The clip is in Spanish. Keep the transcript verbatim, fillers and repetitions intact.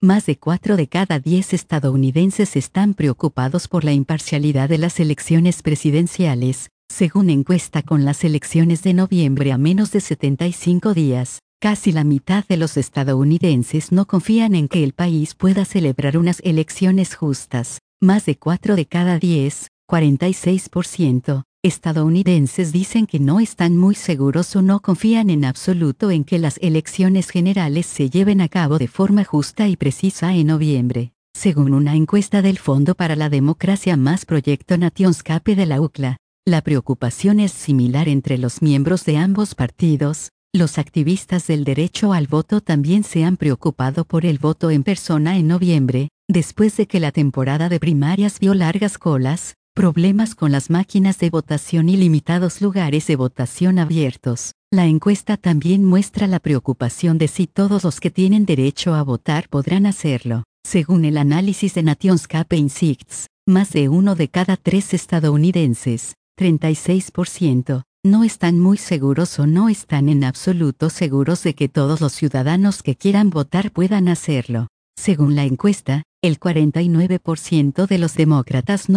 Más de cuatro de cada diez estadounidenses están preocupados por la imparcialidad de las elecciones presidenciales, según encuesta con las elecciones de noviembre a menos de setenta y cinco días. Casi la mitad de los estadounidenses no confían en que el país pueda celebrar unas elecciones justas. Más de cuatro de cada diez, cuarenta y seis por ciento, estadounidenses dicen que no están muy seguros o no confían en absoluto en que las elecciones generales se lleven a cabo de forma justa y precisa en noviembre, según una encuesta del Fondo para la Democracia más Proyecto Nationscape de la U C L A. La preocupación es similar entre los miembros de ambos partidos. Los activistas del derecho al voto también se han preocupado por el voto en persona en noviembre, después de que la temporada de primarias vio largas colas, problemas con las máquinas de votación y limitados lugares de votación abiertos. La encuesta también muestra la preocupación de si todos los que tienen derecho a votar podrán hacerlo. Según el análisis de Nationscape Insights, más de uno de cada tres estadounidenses, treinta y seis por ciento, no están muy seguros o no están en absoluto seguros de que todos los ciudadanos que quieran votar puedan hacerlo. Según la encuesta, el cuarenta y nueve por ciento de los demócratas no